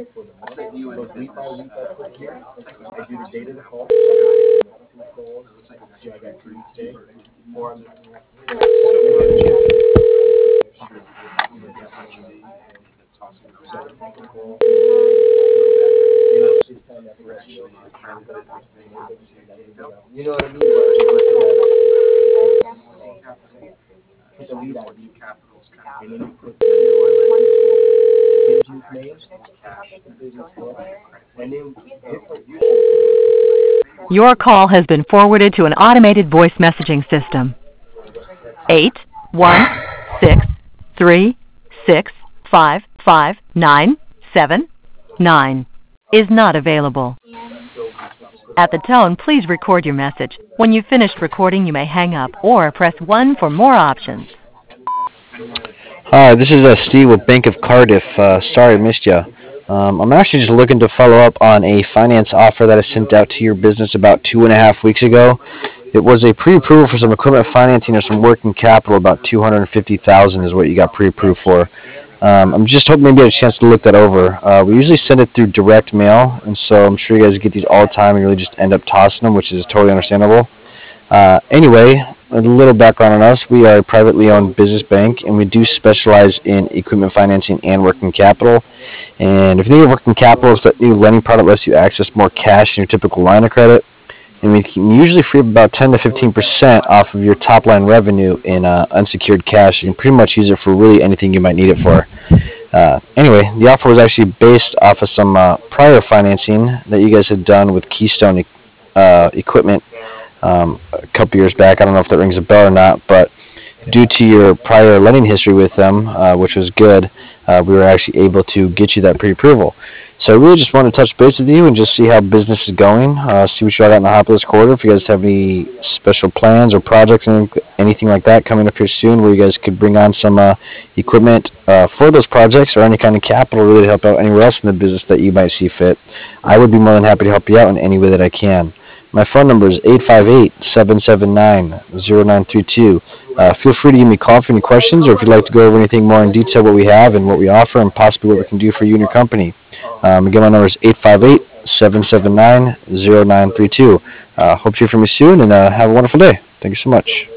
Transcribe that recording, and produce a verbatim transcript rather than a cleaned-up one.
Your call has been forwarded to an automated voice messaging system. Eight one six three six five five nine seven nine is not available. At the tone, please record your message. When you've finished recording, you may hang up or press one for more options. Hi, this is uh, Steve with Bank of Cardiff. Uh, sorry I missed you. Um, I'm actually just looking to follow up on a finance offer that I sent out to your business about two and a half weeks ago. It was a pre-approval for some equipment financing or some working capital. About two hundred fifty thousand dollars is what you got pre-approved for. Um, I'm just hoping maybe you had a chance to look that over. Uh, we usually send it through direct mail, and so I'm sure you guys get these all the time and really just end up tossing them, which is totally understandable. Uh, anyway, a little background on us. We are a privately owned business bank, and we do specialize in equipment financing and working capital. And if you need working capital, it's that new lending product lets you access more cash in your typical line of credit. And we can usually free up about ten to fifteen percent off of your top line revenue in uh, unsecured cash. You can pretty much use it for really anything you might need it for. Uh, anyway, the offer was actually based off of some uh, prior financing that you guys had done with Keystone uh, Equipment um, a couple years back. I don't know if that rings a bell or not, but due to your prior lending history with them, uh, which was good, uh, we were actually able to get you that pre-approval. So I really just want to touch base with you and just see how business is going, uh, see what you got in the hopper this quarter. If you guys have any special plans or projects or anything like that coming up here soon where you guys could bring on some uh, equipment uh, for those projects or any kind of capital really to help out anywhere else in the business that you might see fit, I would be more than happy to help you out in any way that I can. My phone number is eight five eight, seven seven nine, zero nine three two. Uh, feel free to give me a call for any questions or if you'd like to go over anything more in detail what we have and what we offer and possibly what we can do for you and your company. Um, again, my number is eight five eight, seven seven nine, zero nine three two. Uh, hope to hear from you soon and uh, have a wonderful day. Thank you so much.